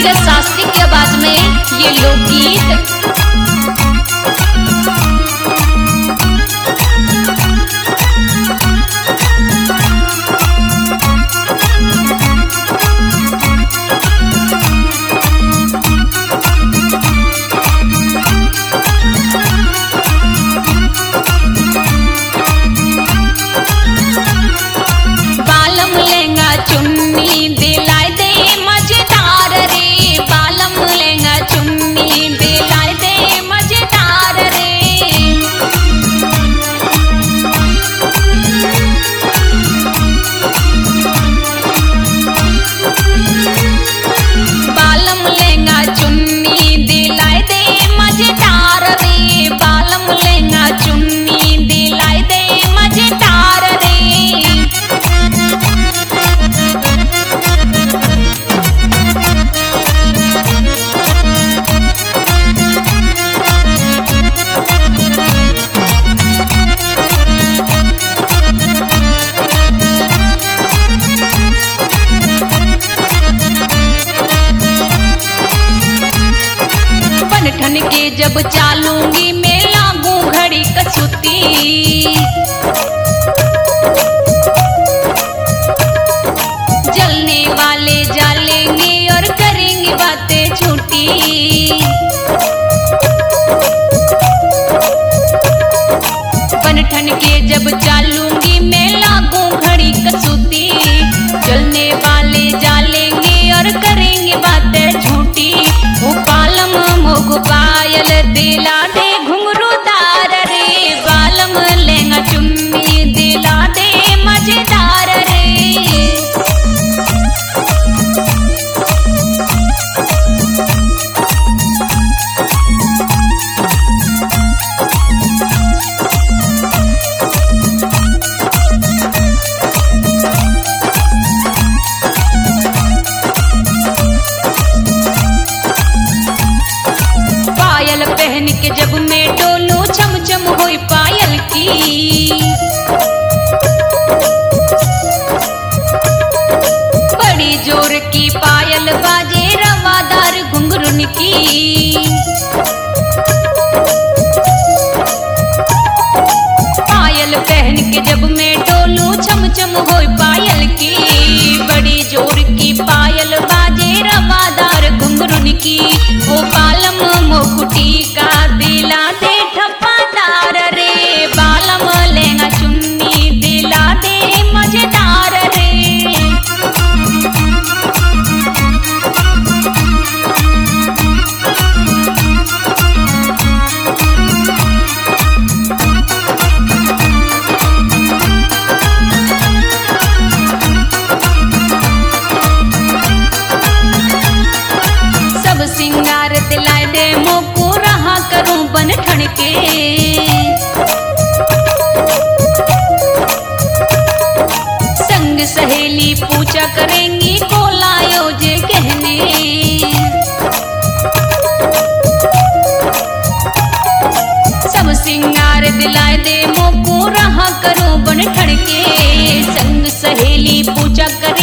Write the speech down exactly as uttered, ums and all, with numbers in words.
नीरज शास्त्री की आवाज में ये लोकगीत। बालम लेंगा चुन्नी दिलाए दे मजेदार रे, बालम लेंगा चुन्नी दिलाए दे मजेदार रे। बालम लेंगा चुन्नी दिलाए दे मजेदार रे, बालम लेंगा चुन्नी दिलाए दे मजेदार रे। ठन के जब चालूंगी मैं लागू घड़ी कसूती, जलने वाले जालेंगे और करेंगे बातें झूठी। बन ठन के जब चालूंगी मैं लागू घड़ी कसूती, जलने वाले जालेंगे और करेंगे बातें झूठी। वो बालम मोग पायल दिला दे घुंघरूदार रे, बालम लेंगा चुन्नी दिला दे मजेदार रे। पायल पहन के जब मैं डोलूं चम चम होई पायल की, बड़ी जोर की पायल बाजे रवादार घुंघरुन की। पायल पहन के जब मैं डोलूं चम चम होई पायल की, बड़ी जोर की पायल बाजे रवादार घुंघरुन की। ओ बालम मोकुटी का दिला दे ठप्पादार रे, बालम लेंगा चुन्नी दिला दे मजेदार रे। सब सिंगार दिलाए दे मोको रहा करूं बन ठन के, संग सहेली पूछा करेंगी को लायो जे कहने। सब सिंगार दिलाए दे मोको रहा करूं बन ठन के, संग सहेली पूछा कर